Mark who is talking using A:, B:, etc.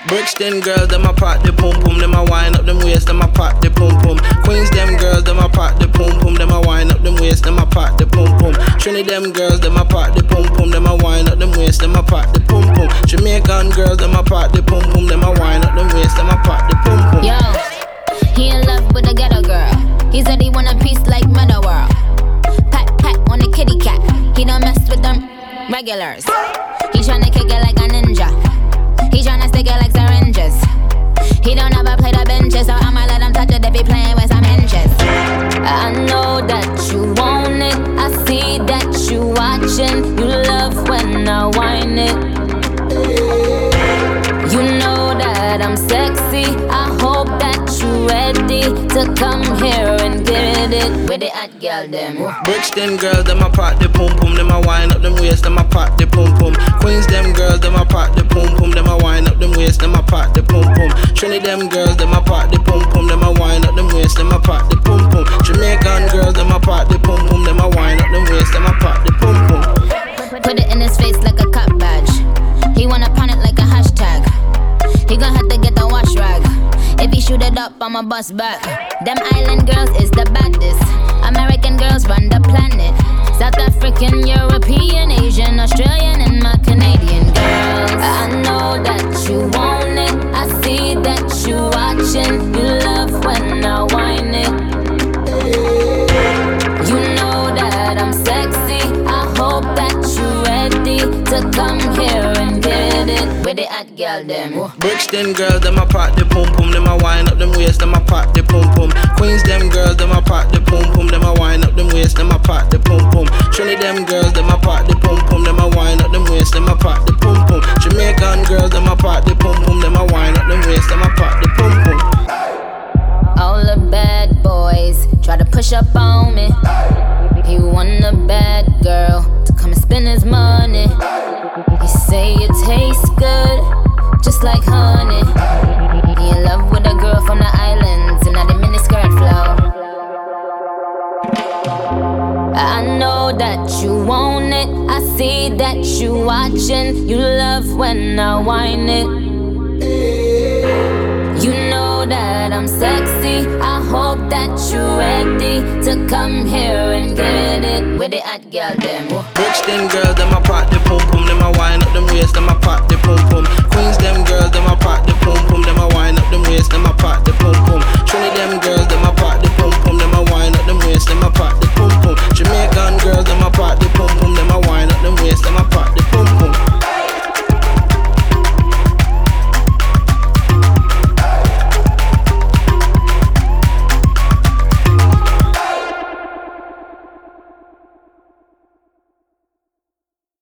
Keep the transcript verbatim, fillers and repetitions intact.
A: Brixton girls, them a pop the pum pum. Them a wind up them waist, them a pop the pum pum. Queens them girls, them a pop the pum pum. Them a wind up them waist, them a pop the pum pum. Trinity them girls, them a pop the pum pum. Them a wind up them waist, them a pop the pum pum. Jamaican girls, them a pop the pum pum. Them a wind up them waist, them a pop the pum pum.
B: Yo, he in love with a ghetto girl. He said he want a piece like Meadow World. Pat pat on the kitty cat. He don't mess with them regulars. He tryna kick it like a ninja. He tryna stick it like syringes. He don't ever play the benches, so I'ma let him touch it if he playing with some inches. I know that you want it. I see that you watching. You love when I whine it. You know that I'm sexy. I hope that you ready to come here and get it with the hot girl them.
A: Brixton girls, them a pop the pum pum. Them a wind up them waist, them a pop the pum pum. Queens them girls, them a pop the pum pum. Them a wind up them waist, them a pop the pum pum. Trinity them girls, them a pop the pum pum. Them a wind up them waist, them a pop the pum pum. Jamaican girls, them a pop the pum pum. Them a wind up them waist, them a pop the pum pum.
B: Put it in his face like a cop badge. He wanna pun it like a hashtag. He gon' have to get the wash rag. If he shoot it up, I'ma bust back. Them island girls is the baddest. American girls run the planet. South African, European, Asian, Australian, and my Canadian girls. I know that you want it. I see that you watching. You love when I whine it. You know that I'm sexy. I hope that you ready to come here and get it with the hot girl them.
A: Brixton girls, them a pop the pum pum. Them a wind up them waist, them a pop the pum pum. Queens them girls, them a pop the pum pum. Them a wind up them waist, them a pop the pum pum. Trinity them girls, them a pop the pum pum. Them a wind up them waist, them a pop the pum pum. Jamaican girls, them a pop the pum pum. Them a wind up them waist, them a pop the pum pum.
B: All the bad boys try to push up on me. He want a bad girl to come and spend his money. He say it tastes good, just like honey. He in love with a girl from the islands and not the miniskirt flow. I know that you want it. I see that you watching. You love when I whine it. You know that I'm sexy. I hope that you ready to come here and get it with the hot girl them.
A: Brixton girls, them a pop the